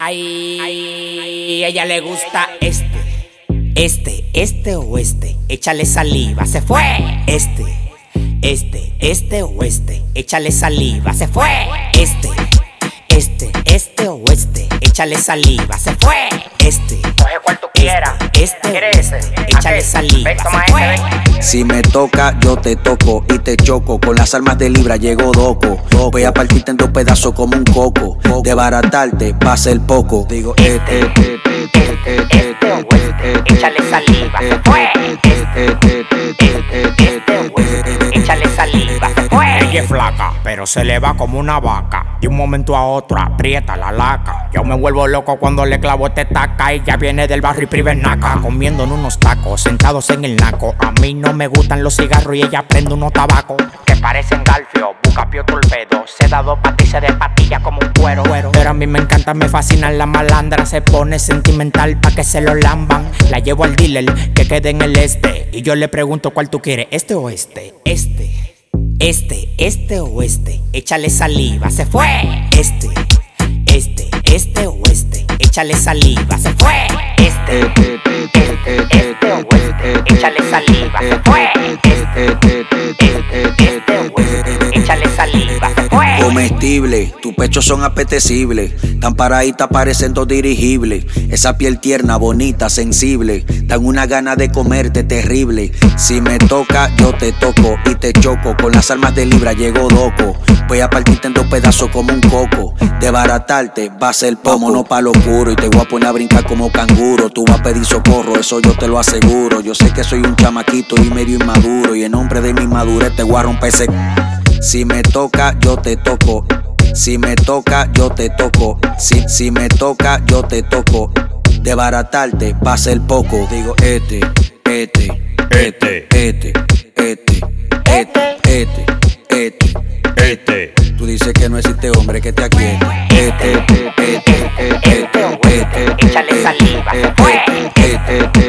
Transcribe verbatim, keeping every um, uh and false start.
Ay, a ella le gusta este, este, este o este. Échale saliva, se fue. Este, este, este o este. Échale saliva, se fue. Este, este, este o este. Échale saliva, se fue. Este, coge cual tú quieras. Este, ¿Quieres este, ese? échale Aquel. saliva, Ven, se toma fue. este, ven. Si me toca, yo te toco y te choco. Con las armas de libra llego doco. Voy a partirte en dos pedazos como un coco. Desbaratarte va a ser poco. Digo, este, este, este, Este o este. Échale saliva, se fue. Este, este o este. Échale saliva, se fue. Ella es flaca, pero se le va como una vaca. De un momento a otro aprieta la laca. Yo me vuelvo loco cuando le clavo este taca. Ella viene del barrio y prive naca, comiendo en unos tacos, sentados en el naco. A mí no me gustan los cigarros y ella prende unos tabacos Que parecen galfio, bucapio torpedo. Se da dos patices de patilla como un cuero. Pero a mí me encanta, me fascinan la malandra. Se pone sentimental pa' que se lo lamban. La llevo al dealer que quede en el este. Y yo le pregunto cuál tú quieres, este o este. Este, este, este o este. Échale saliva, se fue. Este, este, este o este. Échale saliva, se fue. Este, este, este o este. Échale saliva, se fue. Este, este, este o este. Échale saliva, se fue. comestible, tus pechos son apetecibles. Tan paraditas parecen dos dirigibles. Esa piel tierna, bonita, sensible. Dan una gana de comerte terrible. Si me toca, yo te toco y te choco. Con las armas de libra llego doco. Voy a partirte en dos pedazos como un coco. Desbaratarte va a ser poco. Vámonos pa' lo oscuro y te voy a poner a brincar como canguro. Tú vas a pedir socorro, eso yo te lo aseguro. Yo sé que soy un chamaquito y medio inmaduro. Y en nombre de mi madurez te voy a romper ese. Si me toca, yo te toco. Si me toca, yo te toco. Si, si me toca, yo te toco. Desbaratarte va a ser poco. Digo, este, este, este, este, este, este, este, este, este. Tú dices que no existe hombre que te aquiete. Este, este, este, este, este, Échale saliva, se fue. este, este.